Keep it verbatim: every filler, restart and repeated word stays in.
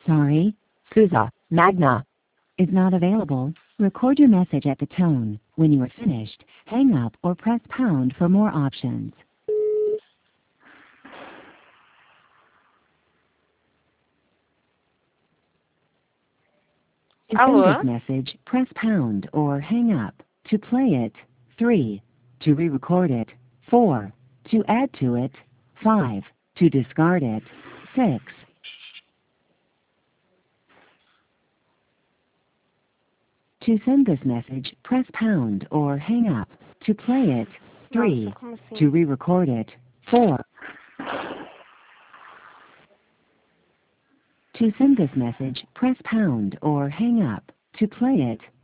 Sorry, Susa, Magna. is not available. Record your message at the tone. When you are finished, hang up or press pound for more options. To send Alô? this message, press pound or hang up. To play it, three. To re-record it, four. To add to it, five. To discard it, six. To send this message, press pound or hang up. To play it, three. Nossa, como assim? To re-record it, four. To send this message, press pound or hang up. To play it,